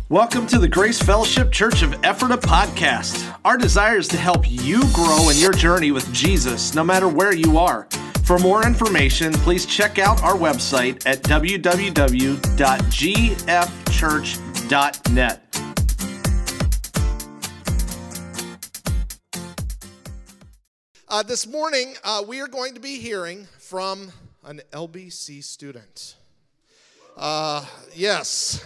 Welcome to the Grace Fellowship Church of Ephrata podcast. Our desire is to help you grow in your journey with Jesus, no matter where you are. For more information, please check out our website at www.gfchurch.net. This morning, we are going to be hearing from an LBC student. Yes.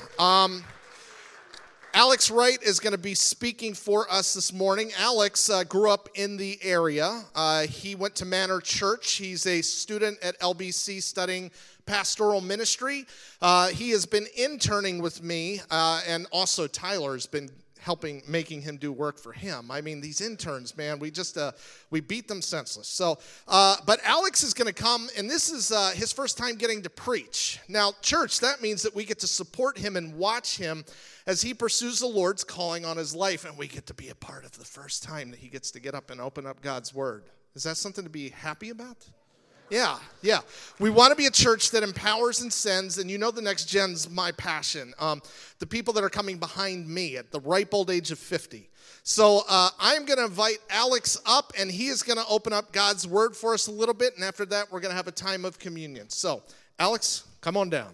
Alex Wright is going to be speaking for us this morning. Alex grew up in the area. He went to Manor Church. He's a student at LBC studying pastoral ministry. He has been interning with me, and also Tyler has been making him do work for him. I mean, these interns, man, we beat them senseless. So, but Alex is going to come, and this is his first time getting to preach. Now, church, that means that we get to support him and watch him as he pursues the Lord's calling on his life, and we get to be a part of the first time that he gets to get up and open up God's word. Is that something to be happy about? Yeah. We want to be a church that empowers and sends, and you know the next gen's my passion. The people that are coming behind me at the ripe old age of 50. So I'm going to invite Alex up, and he is going to open up God's word for us a little bit, and after that, we're going to have a time of communion. So, Alex, come on down.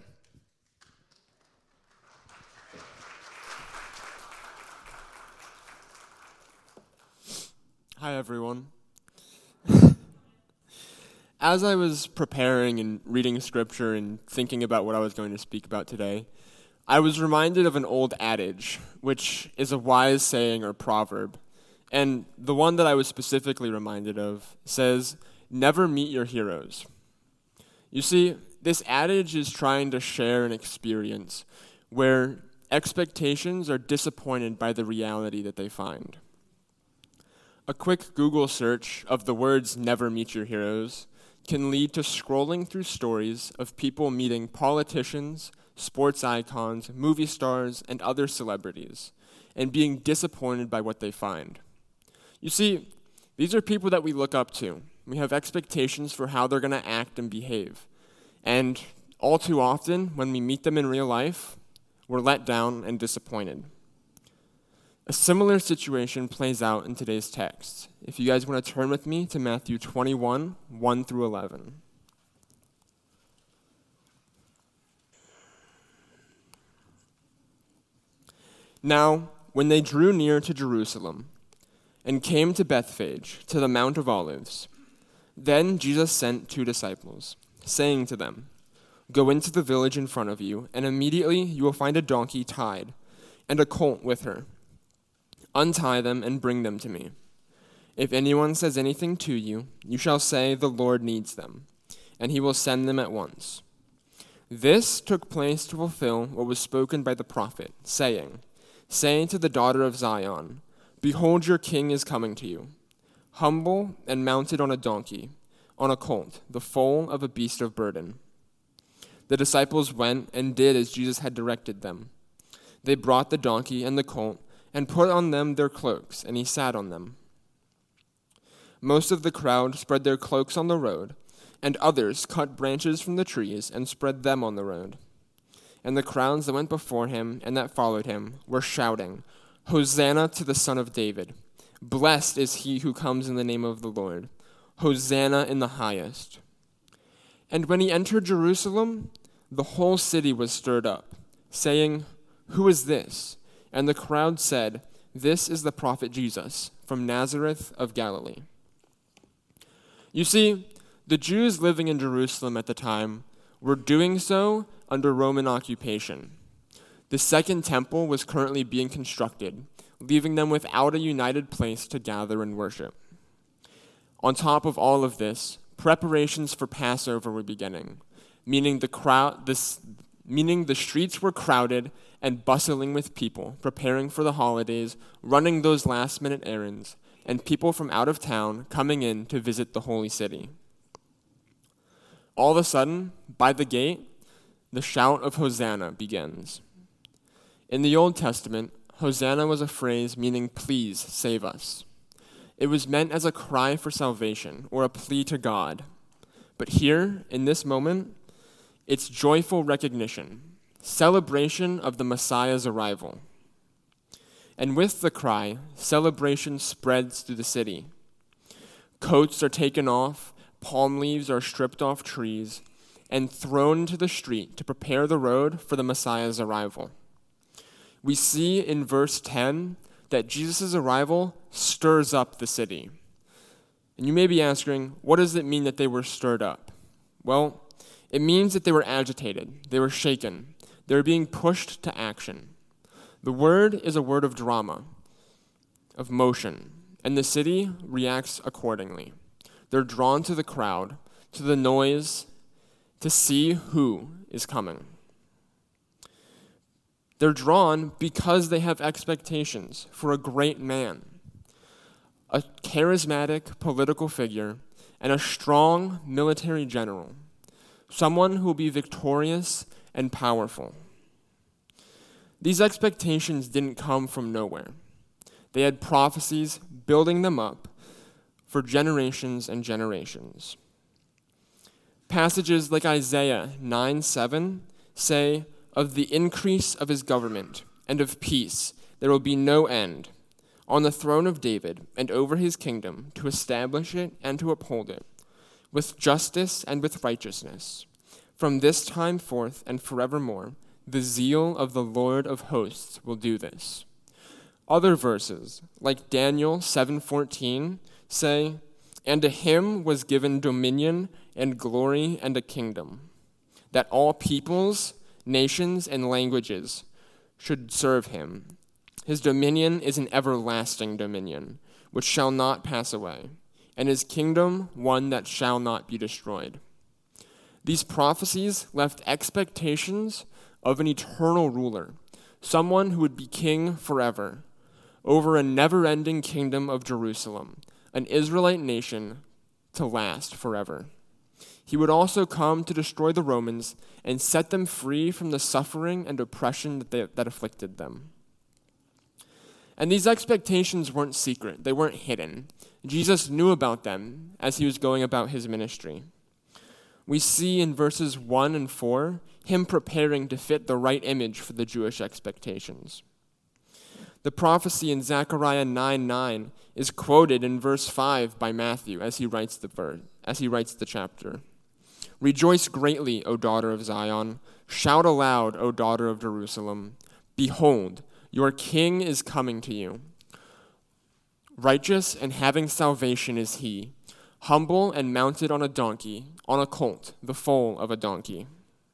Hi, everyone. As I was preparing and reading scripture and thinking about what I was going to speak about today, I was reminded of an old adage, which is a wise saying or proverb. And the one that I was specifically reminded of says, "Never meet your heroes." You see, this adage is trying to share an experience where expectations are disappointed by the reality that they find. A quick Google search of the words "never meet your heroes" can lead to scrolling through stories of people meeting politicians, sports icons, movie stars, and other celebrities, and being disappointed by what they find. You see, these are people that we look up to. We have expectations for how they're going to act and behave. And all too often, when we meet them in real life, we're let down and disappointed. A similar situation plays out in today's text. If you guys want to turn with me to Matthew 21, 1 through 11. Now, when they drew near to Jerusalem and came to Bethphage, to the Mount of Olives, then Jesus sent 2 disciples, saying to them, "Go into the village in front of you, and immediately you will find a donkey tied, and a colt with her. Untie them and bring them to me. If anyone says anything to you, you shall say, 'The Lord needs them,' and he will send them at once." This took place to fulfill what was spoken by the prophet, saying to the daughter of Zion, "Behold, your king is coming to you, humble and mounted on a donkey, on a colt, the foal of a beast of burden." The disciples went and did as Jesus had directed them. They brought the donkey and the colt and put on them their cloaks, and he sat on them. Most of the crowd spread their cloaks on the road, and others cut branches from the trees and spread them on the road. And the crowds that went before him and that followed him were shouting, "Hosanna to the Son of David! Blessed is he who comes in the name of the Lord! Hosanna in the highest!" And when he entered Jerusalem, the whole city was stirred up, saying, "Who is this?" And the crowd said, "This is the prophet Jesus from Nazareth of Galilee." You see, the Jews living in Jerusalem at the time were doing so under Roman occupation. The second temple was currently being constructed, leaving them without a united place to gather and worship. On top of all of this, preparations for Passover were beginning, meaning the streets were crowded and bustling with people, preparing for the holidays, running those last-minute errands, and people from out of town coming in to visit the holy city. All of a sudden, by the gate, the shout of Hosanna begins. In the Old Testament, Hosanna was a phrase meaning "please save us." It was meant as a cry for salvation or a plea to God. But here, in this moment, it's joyful recognition, celebration of the Messiah's arrival. And with the cry, celebration spreads through the city. Coats are taken off, palm leaves are stripped off trees, and thrown into the street to prepare the road for the Messiah's arrival. We see in verse 10 that Jesus' arrival stirs up the city. And you may be asking, what does it mean that they were stirred up? Well, it means that they were agitated, they were shaken, they were being pushed to action. The word is a word of drama, of motion, and the city reacts accordingly. They're drawn to the crowd, to the noise, to see who is coming. They're drawn because they have expectations for a great man, a charismatic political figure, and a strong military general, someone who will be victorious and powerful. These expectations didn't come from nowhere. They had prophecies building them up for generations and generations. Passages like Isaiah 9:7 say, "Of the increase of his government and of peace there will be no end, on the throne of David and over his kingdom, to establish it and to uphold it, with justice and with righteousness. From this time forth and forevermore, the zeal of the Lord of hosts will do this." Other verses, like Daniel 7:14, say, "And to him was given dominion and glory and a kingdom, that all peoples, nations, and languages should serve him. His dominion is an everlasting dominion, which shall not pass away, and his kingdom one that shall not be destroyed." These prophecies left expectations of an eternal ruler, someone who would be king forever, over a never-ending kingdom of Jerusalem, an Israelite nation to last forever. He would also come to destroy the Romans and set them free from the suffering and oppression that afflicted them. And these expectations weren't secret. They weren't hidden. Jesus knew about them as he was going about his ministry. We see in verses 1 and 4 him preparing to fit the right image for the Jewish expectations. The prophecy in Zechariah 9:9 is quoted in verse 5 by Matthew as he writes the chapter. "Rejoice greatly, O daughter of Zion. Shout aloud, O daughter of Jerusalem. Behold, your king is coming to you. Righteous and having salvation is he, humble and mounted on a donkey, on a colt, the foal of a donkey."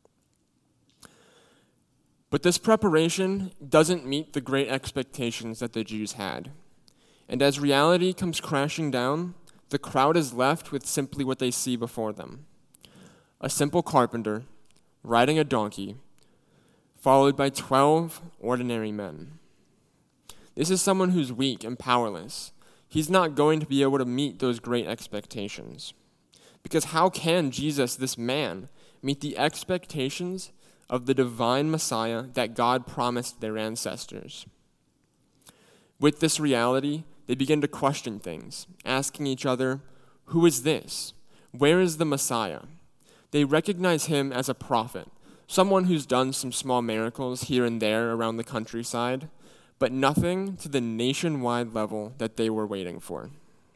But this preparation doesn't meet the great expectations that the Jews had. And as reality comes crashing down, the crowd is left with simply what they see before them: a simple carpenter riding a donkey, followed by 12 ordinary men. This is someone who's weak and powerless. He's not going to be able to meet those great expectations. Because how can Jesus, this man, meet the expectations of the divine Messiah that God promised their ancestors? With this reality, they begin to question things, asking each other, who is this? Where is the Messiah? They recognize him as a prophet, someone who's done some small miracles here and there around the countryside, but nothing to the nationwide level that they were waiting for.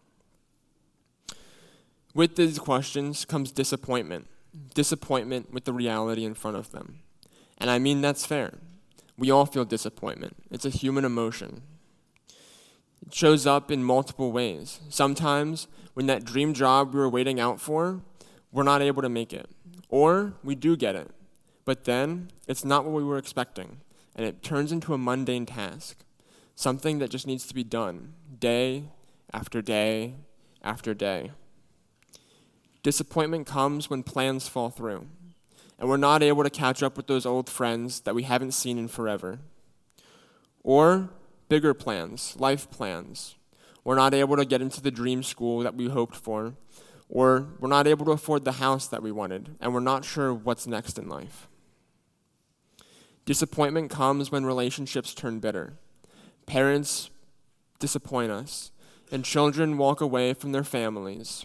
With these questions comes disappointment with the reality in front of them. And I mean, that's fair. We all feel disappointment. It's a human emotion. It shows up in multiple ways. Sometimes, when that dream job we were waiting out for, we're not able to make it. Or we do get it, but then it's not what we were expecting, and it turns into a mundane task, something that just needs to be done day after day after day. Disappointment comes when plans fall through, and we're not able to catch up with those old friends that we haven't seen in forever. Or bigger plans, life plans. We're not able to get into the dream school that we hoped for, or we're not able to afford the house that we wanted, and we're not sure what's next in life. Disappointment comes when relationships turn bitter. Parents disappoint us, and children walk away from their families.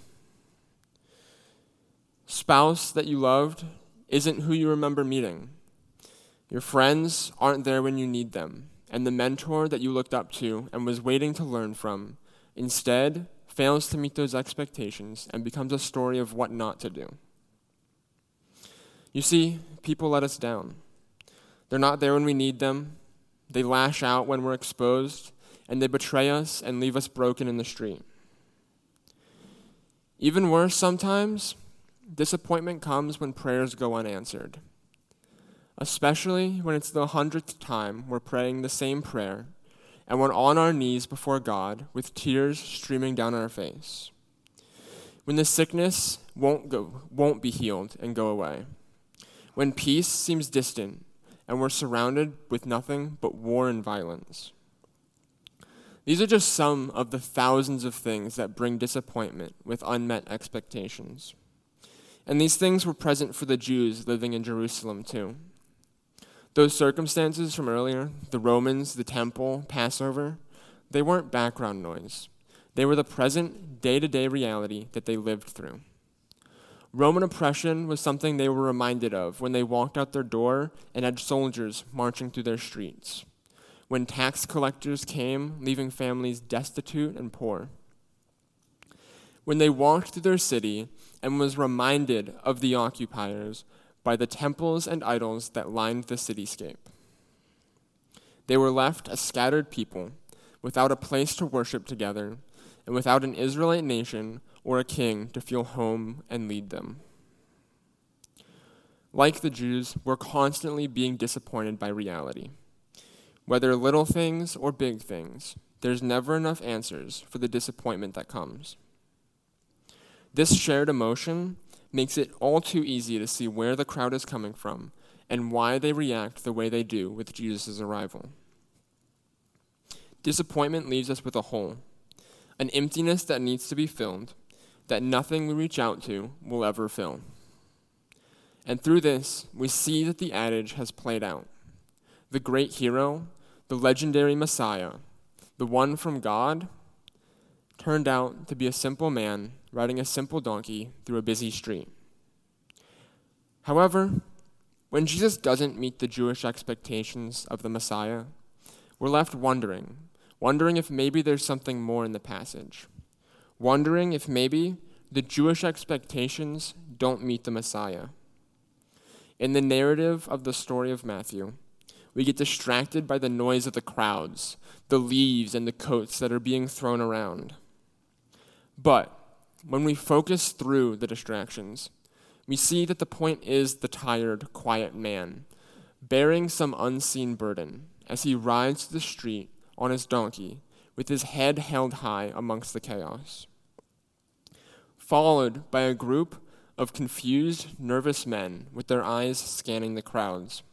Spouse that you loved isn't who you remember meeting. Your friends aren't there when you need them, and the mentor that you looked up to and was waiting to learn from instead fails to meet those expectations and becomes a story of what not to do. You see, people let us down. They're not there when we need them. They lash out when we're exposed, and they betray us and leave us broken in the street. Even worse sometimes, disappointment comes when prayers go unanswered, especially when it's the 100th time we're praying the same prayer and we're on our knees before God with tears streaming down our face. When the sickness won't be healed and go away. When peace seems distant and we're surrounded with nothing but war and violence. These are just some of the thousands of things that bring disappointment with unmet expectations. And these things were present for the Jews living in Jerusalem too. Those circumstances from earlier, the Romans, the temple, Passover, they weren't background noise. They were the present, day-to-day reality that they lived through. Roman oppression was something they were reminded of when they walked out their door and had soldiers marching through their streets, when tax collectors came, leaving families destitute and poor, when they walked through their city and was reminded of the occupiers by the temples and idols that lined the cityscape. They were left a scattered people without a place to worship together and without an Israelite nation or a king to feel home and lead them. Like the Jews, we're constantly being disappointed by reality. Whether little things or big things, there's never enough answers for the disappointment that comes. This shared emotion makes it all too easy to see where the crowd is coming from and why they react the way they do with Jesus' arrival. Disappointment leaves us with a hole, an emptiness that needs to be filled, that nothing we reach out to will ever fill. And through this, we see that the adage has played out. The great hero, the legendary Messiah, the one from God, turned out to be a simple man riding a simple donkey through a busy street. However, when Jesus doesn't meet the Jewish expectations of the Messiah, we're left wondering if maybe there's something more in the passage, wondering if maybe the Jewish expectations don't meet the Messiah. In the narrative of the story of Matthew, we get distracted by the noise of the crowds, the leaves and the coats that are being thrown around. But when we focus through the distractions, we see that the point is the tired, quiet man, bearing some unseen burden as he rides the street on his donkey with his head held high amongst the chaos. Followed by a group of confused, nervous men with their eyes scanning the crowds.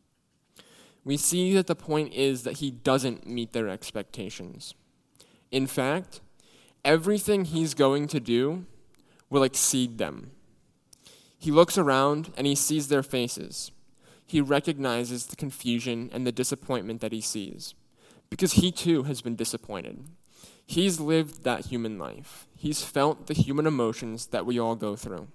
We see that the point is that he doesn't meet their expectations. In fact, everything he's going to do will exceed them. He looks around and he sees their faces. He recognizes the confusion and the disappointment that he sees, because he too has been disappointed. He's lived that human life. He's felt the human emotions that we all go through.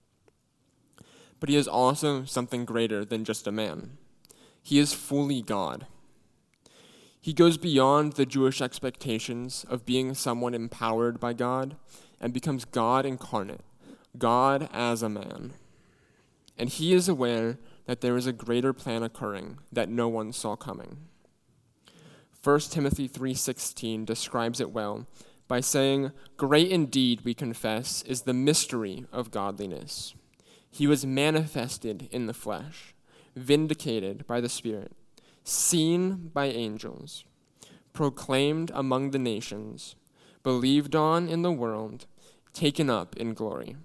But he is also something greater than just a man. He is fully God. He goes beyond the Jewish expectations of being someone empowered by God and becomes God incarnate, God as a man. And he is aware that there is a greater plan occurring that no one saw coming. 1 Timothy 3:16 describes it well by saying, "Great indeed, we confess, is the mystery of godliness. He was manifested in the flesh, vindicated by the Spirit, seen by angels, proclaimed among the nations, believed on in the world, taken up in glory."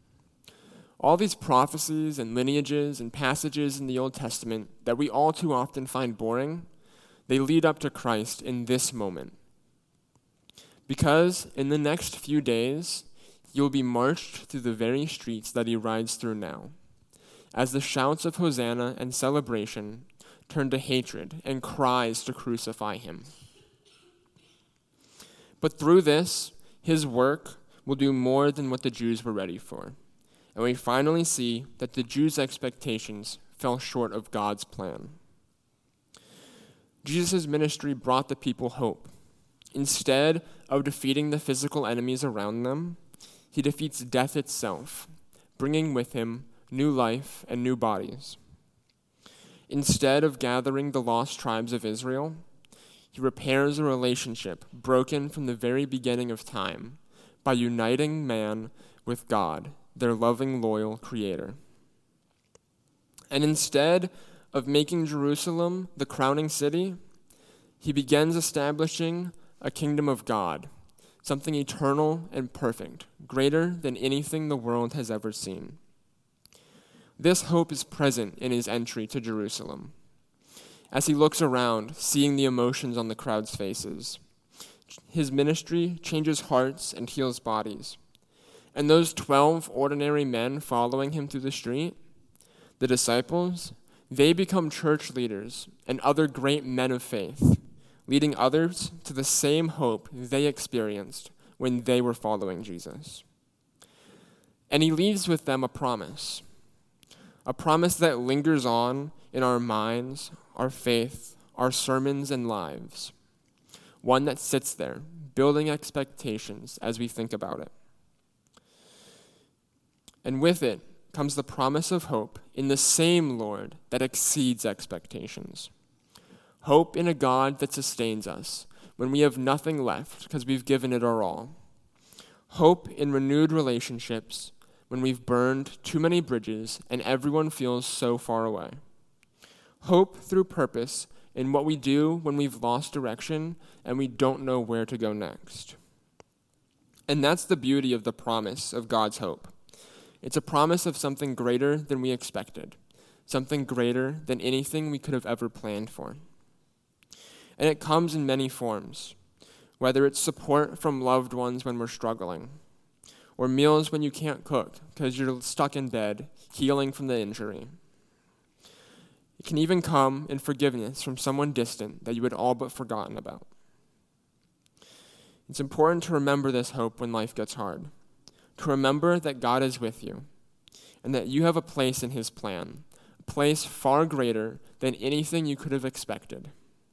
All these prophecies and lineages and passages in the Old Testament that we all too often find boring, they lead up to Christ in this moment. Because in the next few days, he will be marched through the very streets that he rides through now, as the shouts of Hosanna and celebration turn to hatred and cries to crucify him. But through this, his work will do more than what the Jews were ready for. And we finally see that the Jews' expectations fell short of God's plan. Jesus' ministry brought the people hope. Instead of defeating the physical enemies around them, he defeats death itself, bringing with him new life and new bodies. Instead of gathering the lost tribes of Israel, he repairs a relationship broken from the very beginning of time by uniting man with God, their loving, loyal Creator. And instead of making Jerusalem the crowning city, he begins establishing a kingdom of God, something eternal and perfect, greater than anything the world has ever seen. This hope is present in his entry to Jerusalem. As he looks around, seeing the emotions on the crowd's faces, his ministry changes hearts and heals bodies. And those 12 ordinary men following him through the street, the disciples, they become church leaders and other great men of faith, leading others to the same hope they experienced when they were following Jesus. And he leaves with them a promise that lingers on in our minds, our faith, our sermons and lives, one that sits there, building expectations as we think about it. And with it comes the promise of hope in the same Lord that exceeds expectations. Hope in a God that sustains us when we have nothing left because we've given it our all. Hope in renewed relationships when we've burned too many bridges and everyone feels so far away. Hope through purpose in what we do when we've lost direction and we don't know where to go next. And that's the beauty of the promise of God's hope. It's a promise of something greater than we expected, something greater than anything we could have ever planned for. And it comes in many forms, whether it's support from loved ones when we're struggling, or meals when you can't cook because you're stuck in bed, healing from the injury. It can even come in forgiveness from someone distant that you had all but forgotten about. It's important to remember this hope when life gets hard, to remember that God is with you, and that you have a place in his plan, a place far greater than anything you could have expected.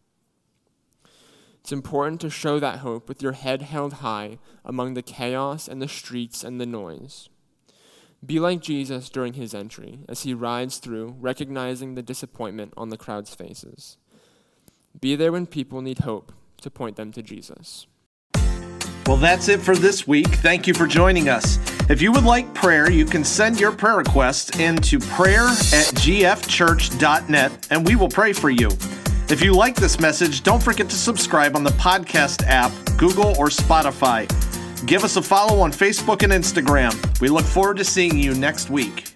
It's important to show that hope with your head held high among the chaos and the streets and the noise. Be like Jesus during his entry as he rides through, recognizing the disappointment on the crowd's faces. Be there when people need hope to point them to Jesus. Well, that's it for this week. Thank you for joining us. If you would like prayer, you can send your prayer request into prayer@gfchurch.net, and we will pray for you. If you like this message, don't forget to subscribe on the podcast app, Google or Spotify. Give us a follow on Facebook and Instagram. We look forward to seeing you next week.